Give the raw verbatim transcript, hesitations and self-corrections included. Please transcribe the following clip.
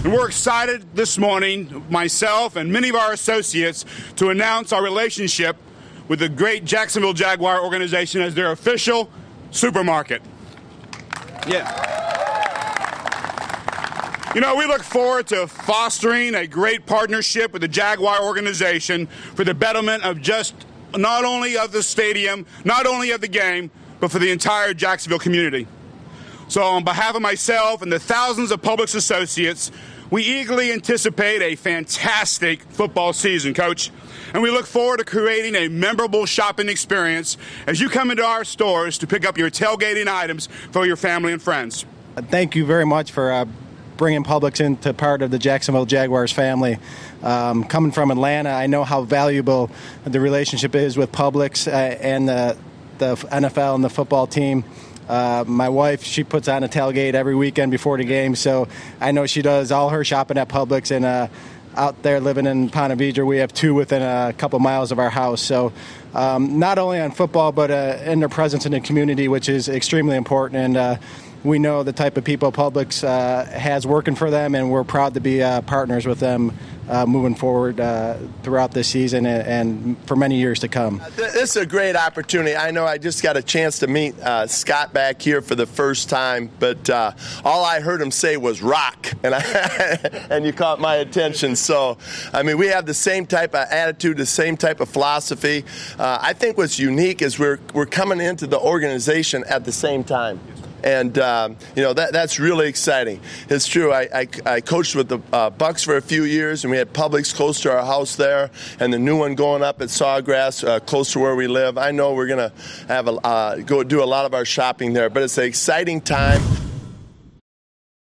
And we're excited this morning, myself and many of our associates, to announce our relationship with the great Jacksonville Jaguar organization as their official supermarket. Yeah. You know, we look forward to fostering a great partnership with the Jaguar organization for the betterment of just not only of the stadium, not only of the game, but for the entire Jacksonville community. So on behalf of myself and the thousands of Publix associates, we eagerly anticipate a fantastic football season, Coach. And we look forward to creating a memorable shopping experience as you come into our stores to pick up your tailgating items for your family and friends. Thank you very much for uh, bringing Publix into part of the Jacksonville Jaguars family. Um, coming from Atlanta, I know how valuable the relationship is with Publix uh, and the, the N F L and the football team. Uh, my wife, she puts on a tailgate every weekend before the game, so I know she does all her shopping at Publix. And uh, out there living in Ponte Vedra, we have two within a couple miles of our house. So um, not only on football, but uh, in their presence in the community, which is extremely important. And uh, we know the type of people Publix uh, has working for them, and we're proud to be uh, partners with them uh, moving forward uh, throughout this season and, and for many years to come. This is a great opportunity. I know I just got a chance to meet uh, Scott back here for the first time, but uh, all I heard him say was rock, and, I, and you caught my attention. So, I mean, we have the same type of attitude, the same type of philosophy. Uh, I think what's unique is we're, we're coming into the organization at the same time. And, um, you know, that that's really exciting. It's true. I, I, I coached with the uh, Bucks for a few years, and we had Publix close to our house there, and the new one going up at Sawgrass, uh, close to where we live. I know we're going to have a, uh, go do a lot of our shopping there, but it's an exciting time.